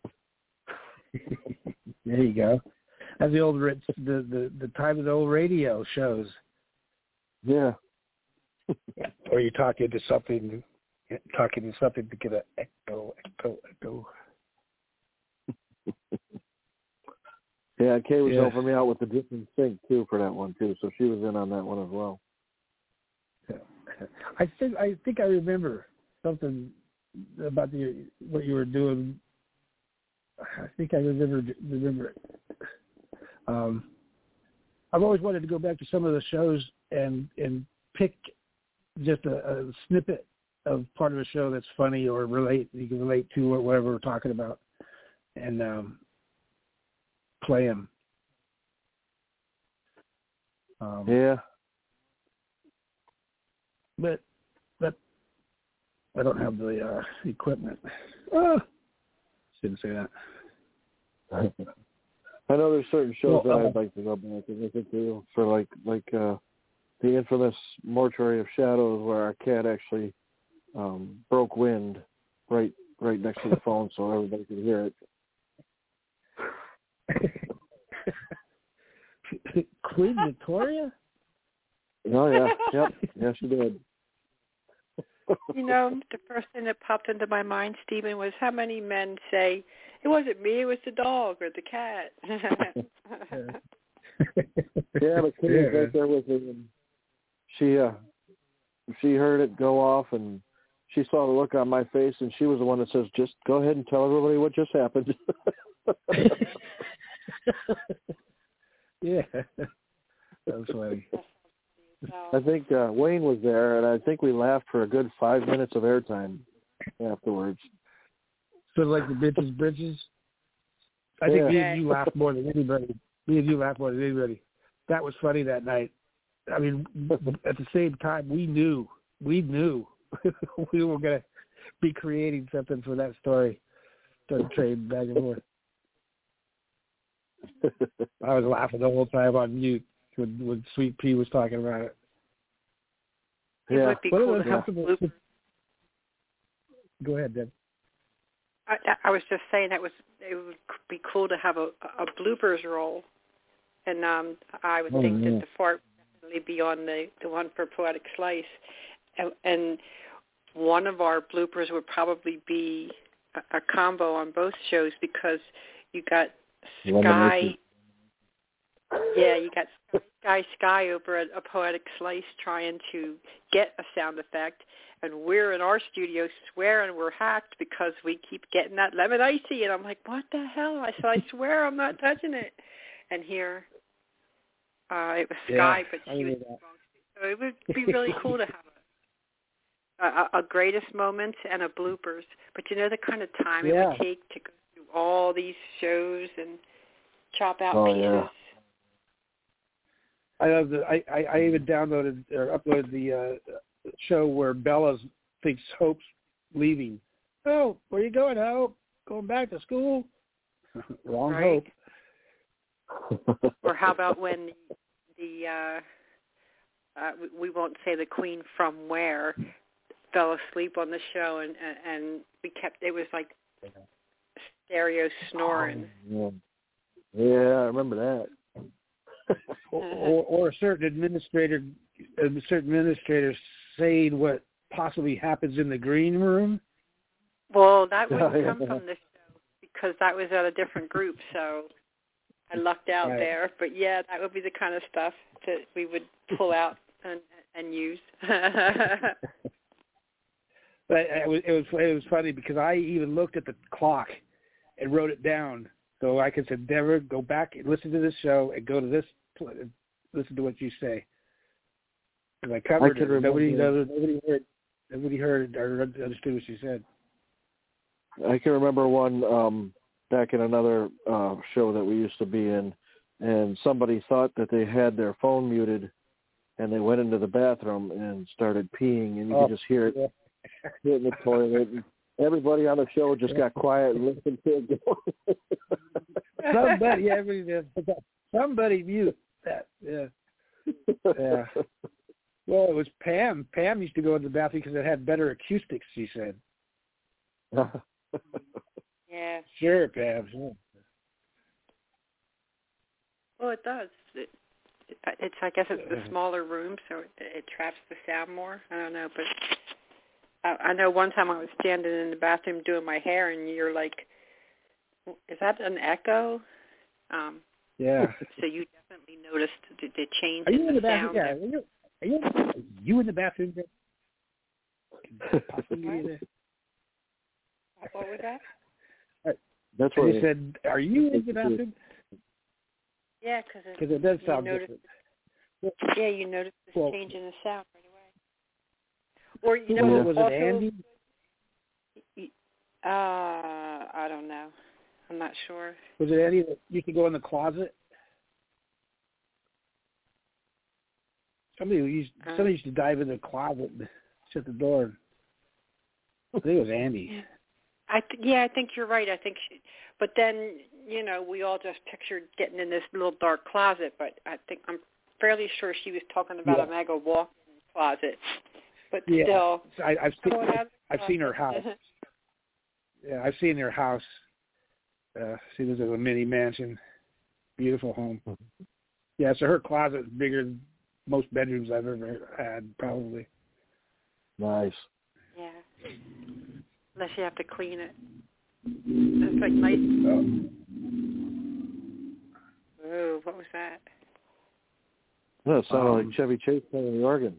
There you go. That's the old the the the time of the old radio shows. Yeah. Or you talk into something, talking into something to get an echo, echo, echo. Yeah, Kay was yeah. helping me out with the different sync too for that one too, so she was in on that one as well. I think I think I remember something about the what you were doing. I think I remember remember it. Um, I've always wanted to go back to some of the shows and and pick just a, a snippet of part of a show that's funny or relate you can relate to or whatever we're talking about, and um, play them. Um, yeah. But, but I don't have the uh, equipment. Oh, shouldn't say that. I know there's certain shows well, that uh, I'd like to go back and look into for like like uh, the infamous Mortuary of Shadows, where our cat actually um, broke wind right right next to the phone, so everybody could hear it. Queen Victoria? Oh yeah, yep, yeah, she did. You know, the first thing that popped into my mind, Stephen, was how many men say, it wasn't me, it was the dog or the cat. Yeah, but Kitty was right there with me, and she, uh, she heard it go off, and she saw the look on my face, and she was the one that says, just go ahead and tell everybody what just happened. Yeah, that was funny. I think uh, Wayne was there, and I think we laughed for a good five minutes of airtime afterwards. Sort of like the bitches, bridges. I yeah. think me and you laughed more than anybody. Me and you laughed more than anybody. That was funny that night. I mean, at the same time, we knew, we knew we were going to be creating something for that story. Started trading back and forth. I was laughing the whole time on mute when, when Sweet Pea was talking about it. It yeah. would be what cool to have have Go ahead, Deb. I, I was just saying that was it would be cool to have a, a bloopers roll, and um, I would oh, think yeah. that the fart would definitely be on the, the one for Poetic Slice, and, and one of our bloopers would probably be a, a combo on both shows because you got Sky. Yeah, you got Sky Sky over at a Poetic Slice trying to get a sound effect, and we're in our studio swearing we're hacked because we keep getting that lemon icy, and I'm like, what the hell? I said, I swear I'm not touching it. And here, uh, it was Sky, yeah, but she was wrong. So it would be really cool to have a, a, a greatest moment and a bloopers. But you know the kind of time yeah. it would take to go through all these shows and chop out oh, pieces. Yeah. I know that I, I, I even downloaded or uploaded the uh, show where Bella thinks Hope's leaving. Oh, where you going, Hope? Going back to school? Wrong right. Hope. Or how about when the, uh, uh, we won't say the Queen from where, fell asleep on the show, and, and, and we kept, it was like stereo snoring. Oh, yeah. yeah, I remember that. or, or, or a certain administrator, a certain administrator saying what possibly happens in the green room. Well, that wouldn't come from this show because that was at a different group, so I lucked out right. there. But yeah, that would be the kind of stuff that we would pull out and, and use. But it was, it was it was funny because I even looked at the clock and wrote it down so I could say, Deborah, go back and listen to this show and go to this, listen to what you say. And I covered I it. Nobody, nobody, nobody heard, nobody heard or understood what she said. I can remember one um, back in another uh, show that we used to be in, and somebody thought that they had their phone muted and they went into the bathroom and started peeing, and you Oh, could just hear it yeah. hitting the toilet. And everybody on the show just got quiet and listened to it go. Somebody, yeah, everybody did. Somebody mute that. Yeah. Yeah. Well, it was Pam. Pam used to go in the bathroom because it had better acoustics, she said. Yeah. Sure, Pam. Sure. Well, it does. It, it's I guess it's the smaller room, so it, it traps the sound more. I don't know, but I, I know one time I was standing in the bathroom doing my hair, and you're like, "Is that an echo?" Um, Yeah. So you definitely noticed the, the change Are you in in the, the bathroom? sound. Yeah. Are you, are you, are you in the bathroom? Possibly there? What was that? That's I what just said, are you in the bathroom? Yeah, because it, Because it does sound noticed, different. yeah, you noticed this Well, change in the sound right away. Or you Who know, was it? Was also, it Andy? Uh, I don't know. I'm not sure. Was it Andy that used to go in the closet? Somebody used Uh, somebody used to dive in the closet and shut the door. I think it was Andy. I th- yeah, I think you're right. I think, she, but then you know, we all just pictured getting in this little dark closet. But I think I'm fairly sure she was talking about Yeah. a mega walk-in closet. But Yeah, still, I, I've seen going out of the I've seen her closet. house. Yeah, I've seen her house. Uh, she lives in a mini mansion, beautiful home. Yeah, so her closet is bigger than most bedrooms I've ever had, probably. nice. Yeah. Unless you have to clean it. It's like nice. Oh. Oh, what was that? No, it sounded Um, like Chevy Chase playing the organ.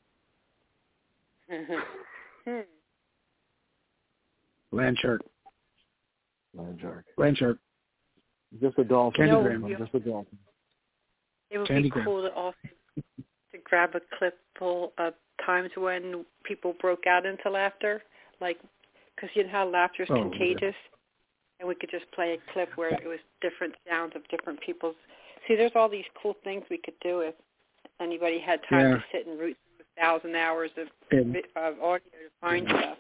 hmm. Landshark. Land shark. Landshark. Just a dolphin. Candy No, Graham. you- Just a dolphin. It would Candy be Graham. cool to also to grab a clip full of times when people broke out into laughter, like because you know how laughter is Oh, contagious, and we could just play a clip where it was different sounds of different people's. See, there's all these cool things we could do if anybody had time Yeah. to sit and root through a thousand hours of, And, of audio to find stuff.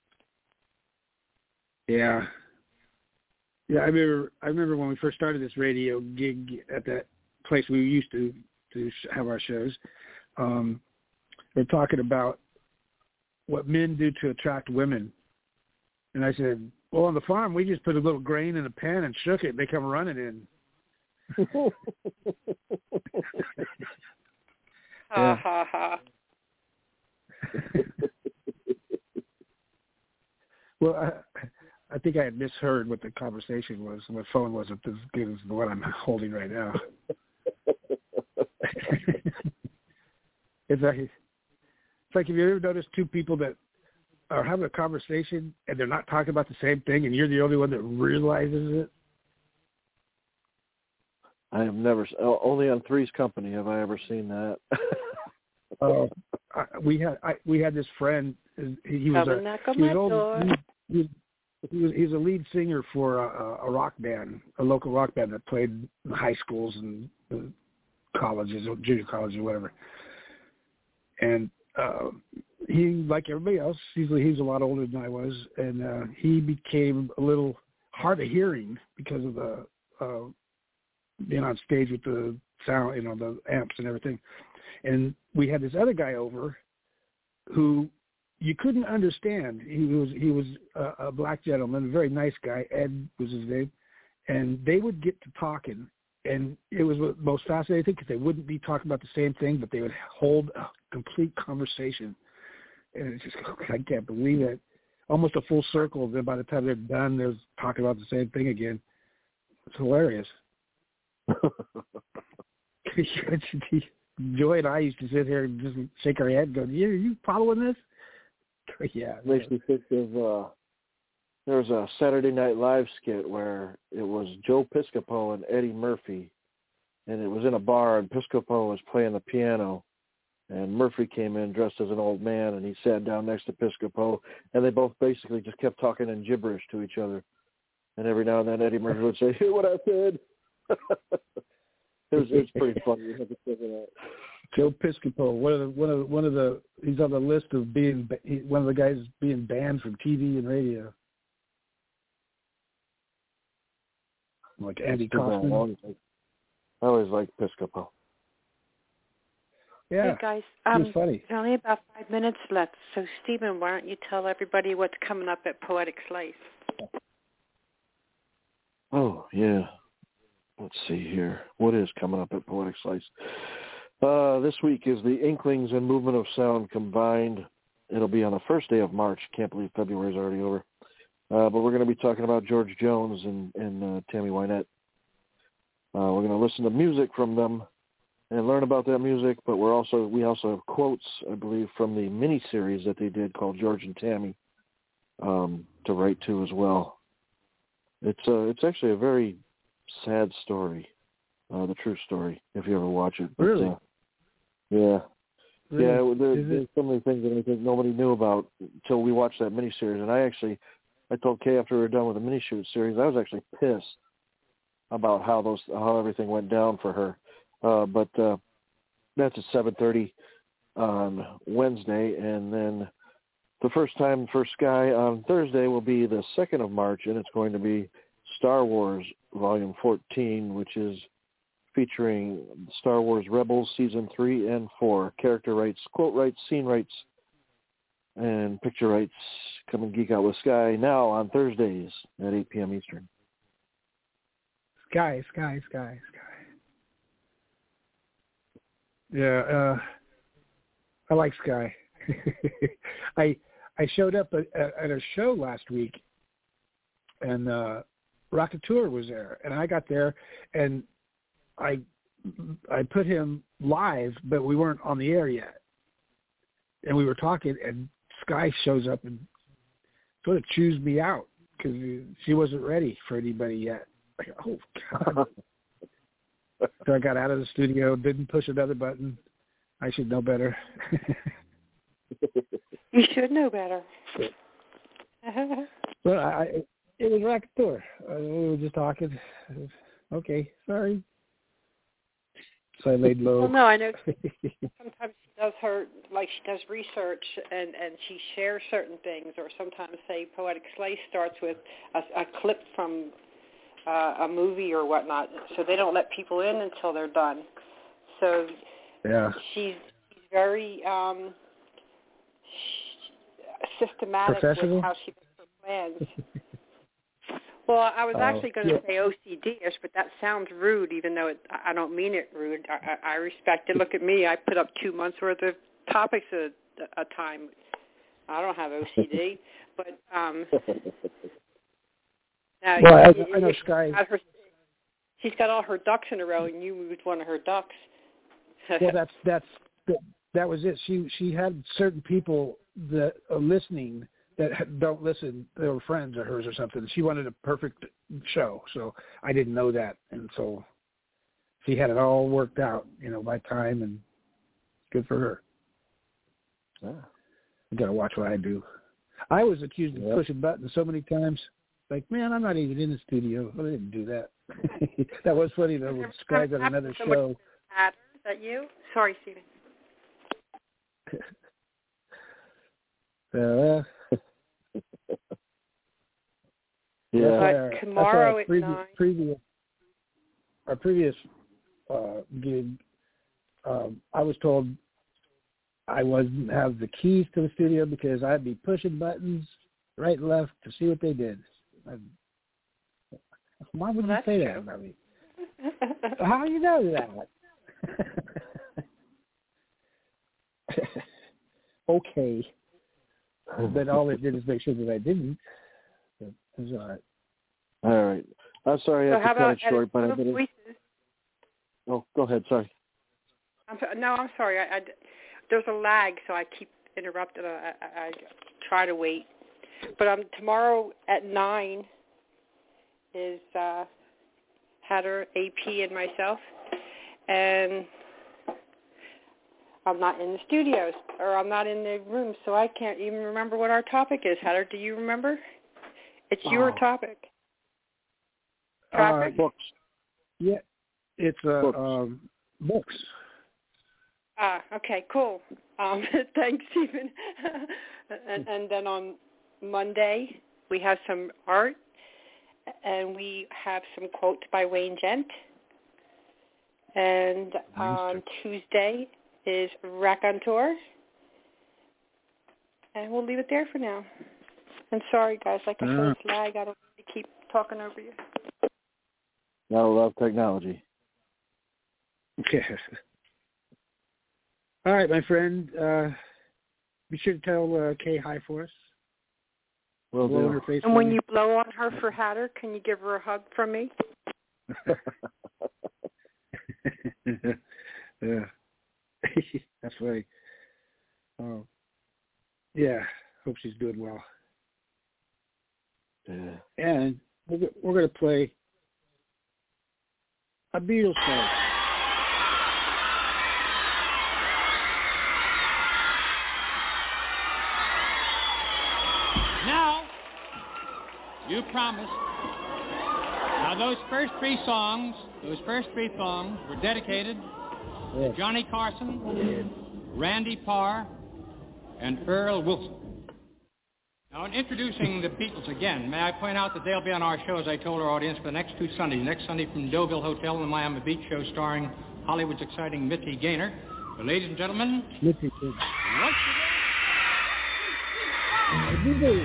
yeah. Yeah, I remember. I remember when we first started this radio gig at that place we used to to have our shows. Um, they're talking about what men do to attract women, and I said, "Well, on the farm, we just put a little grain in a pan and shook it, and they come running in." Ha ha ha. Well, I, I think I had misheard what the conversation was. My phone wasn't as good as the one I'm holding right now. It's like, it's like, have you ever noticed two people that are having a conversation and they're not talking about the same thing, and you're the only one that realizes it? I have never, only on Three's Company have I ever seen that. Oh, uh, we had I, we had this friend. He, he was Come a and knock on he was my an old, door. he, he, he was he's a lead singer for a, a rock band, a local rock band that played in high schools and uh, colleges or junior colleges or whatever. And uh, he, like everybody else, he's he's a lot older than I was, and uh, he became a little hard of hearing because of the uh, being on stage with the sound, you know, the amps and everything. And we had this other guy over who you couldn't understand. He was he was a, a black gentleman, a very nice guy. Ed was his name, and they would get to talking, and it was the most fascinating thing because they wouldn't be talking about the same thing, but they would hold a complete conversation. And it's just, I can't believe it. Almost a full circle. Then by the time they're done, they're talking about the same thing again. It's hilarious. Joy and I used to sit here and just shake our head, going, "Yeah, are you following this?" Yeah, It makes me think of uh, there was a Saturday Night Live skit where it was Joe Piscopo and Eddie Murphy, and it was in a bar, and Piscopo was playing the piano, and Murphy came in dressed as an old man, and he sat down next to Piscopo, and they both basically just kept talking in gibberish to each other, and every now and then Eddie Murphy would say, "Hear what I said?" It was, it was pretty funny. You have to check it out. Joe Piscopo, one of the one of the, one of the he's on the list of being he, one of the guys being banned from T V and radio. Like Andy Kaufman. I always liked Piscopo. Yeah, hey guys, um, he's funny. there's only about five minutes left. So, Stephen, why don't you tell everybody what's coming up at Poetic Slice? Oh, yeah. Let's see here. What is coming up at Poetic Slice? Uh, this week is the Inklings and Movement of Sound combined. It'll be on the first day of March. Can't believe February is already over. Uh, but we're going to be talking about George Jones and, and uh, Tammy Wynette. Uh, we're going to listen to music from them and learn about that music, but we're also we also have quotes, I believe, from the mini-series that they did called George and Tammy um, to write to as well. It's uh, it's actually a very sad story, uh, the true story, if you ever watch it. But, really? Uh, yeah. Really? Yeah, there, there's it? so many things that I think nobody knew about until we watched that miniseries. And I actually, I told Kay after we were done with the mini-shoot series, I was actually pissed about how those how everything went down for her. Uh, but uh, that's at seven thirty on Wednesday, and then the first time for Sky on Thursday will be the second of March, and it's going to be Star Wars Volume fourteen, which is featuring Star Wars Rebels Season three and four. Character rights, quote rights, scene rights, and picture rights. Come and geek out with Sky now on Thursdays at eight p.m. Eastern. Sky, Sky, Sky, Sky. Yeah, uh, I like Sky. I I showed up at, at a show last week, and uh, Rocketeur was there, and I got there, and I I put him live, but we weren't on the air yet, and we were talking, and Sky shows up and sort of chews me out because she wasn't ready for anybody yet. Like, oh God. So I got out of the studio, didn't push another button. I should know better. You should know better. Well, I, it was Rocketeur. Uh, we were just talking. Okay, sorry. So I laid low. Well, no, I know sometimes she does her, like she does research and, and she shares certain things, or sometimes, say, Poetic Slice starts with a, a clip from uh, a movie or whatnot, so they don't let people in until they're done. So yeah, she's, she's very um, systematic with how she makes her plans. Well, I was uh, actually going to yeah. say O C D-ish, but that sounds rude, even though it, I don't mean it rude. I, I respect it. Look at me. I put up two months' worth of topics at a time. I don't have O C D, but um, now, well, I, you, I know Sky. her, she's got all her ducks in a row, and you moved one of her ducks. Well, that's that's that was it. She she had certain people that are listening that don't listen. They were friends of hers or something. She wanted a perfect show, so I didn't know that, and so she had it all worked out, you know, by time, and good for her. Yeah. You got to watch what I do. I was accused of yep. pushing buttons so many times. Like, man, I'm not even in the studio. I didn't do that. That was funny, though, with Sky's on another show. Is that you? Sorry, Stephen. Uh, yeah. Our, tomorrow at previous, nine. Previous, our previous uh, gig, um, I was told I wouldn't have the keys to the studio because I'd be pushing buttons right and left to see what they did. I'd, why would well, you say true. that about me? How do you know that? Okay. But all it did is make sure that I didn't. But it was all right. All right. I'm sorry I so have to cut it short, but I did it. Oh, go ahead. Sorry. I'm so, no, I'm sorry. I, I, there's a lag, so I keep interrupting. I, I, I try to wait. But um, tomorrow at nine is uh, Hatter, A P, and myself. And I'm not in the studios, or I'm not in the room, so I can't even remember what our topic is. Hatter, do you remember? It's your oh. topic. Uh, Topic? Books. Yeah. It's uh, Books. um, books. Ah, okay, cool. Um, thanks, Stephen. and, and then on Monday, we have some art, and we have some quotes by Wayne Gent. And on Tuesday is Raconteur. And we'll leave it there for now. And sorry, guys, like I said, Uh, it's lag. I don't need to keep talking over you. Gotta love technology. Okay. All right, my friend. Uh, be sure to tell uh, Kay hi for us. Will Blow on do. her face. And for when me. you blow on her for Hatter, can you give her a hug from me? Yeah. That's funny. Oh. Yeah. Hope she's doing well. Yeah. And we're, go- we're going to play a Beatles song. Now, you promised. Now, those first three songs, those first three songs were dedicated Yeah. to Johnny Carson, Randy Parr, and Earl Wilson. Now, in introducing the Beatles again, may I point out that they'll be on our show, as I told our audience, for the next two Sundays. Next Sunday from Deauville Hotel in the Miami Beach show starring Hollywood's exciting Mitzi Gaynor. So, ladies and gentlemen, Mitzi, once Beatles.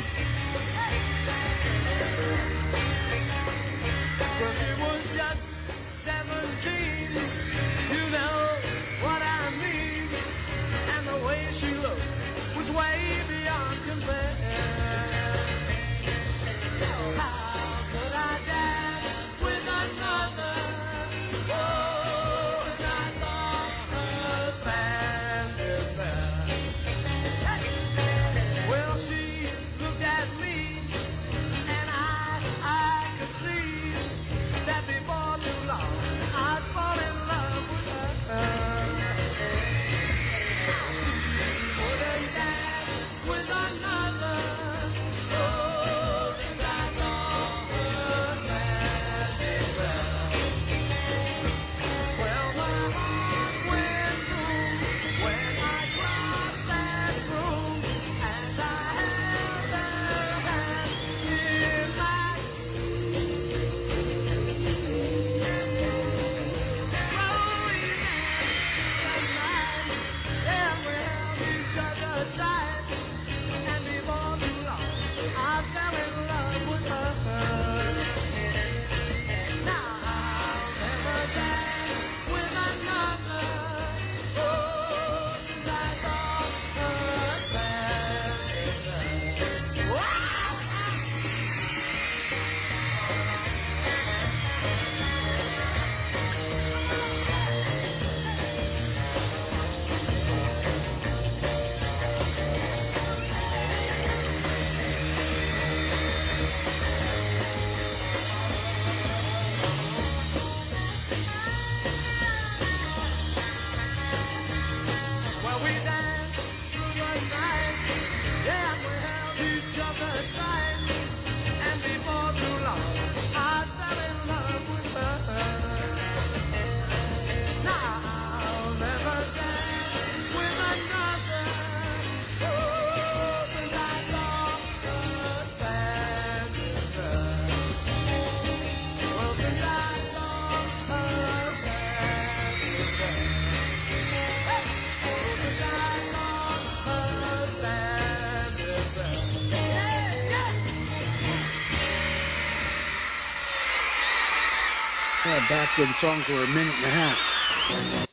Yeah, back when songs were a minute and a half.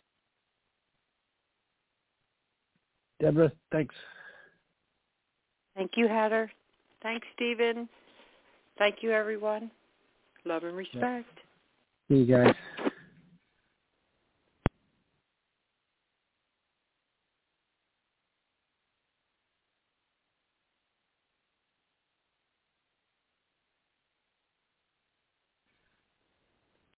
Deborah, thanks. Thank you, Hatter. Thanks, Stephen. Thank you, everyone. Love and respect. See you guys.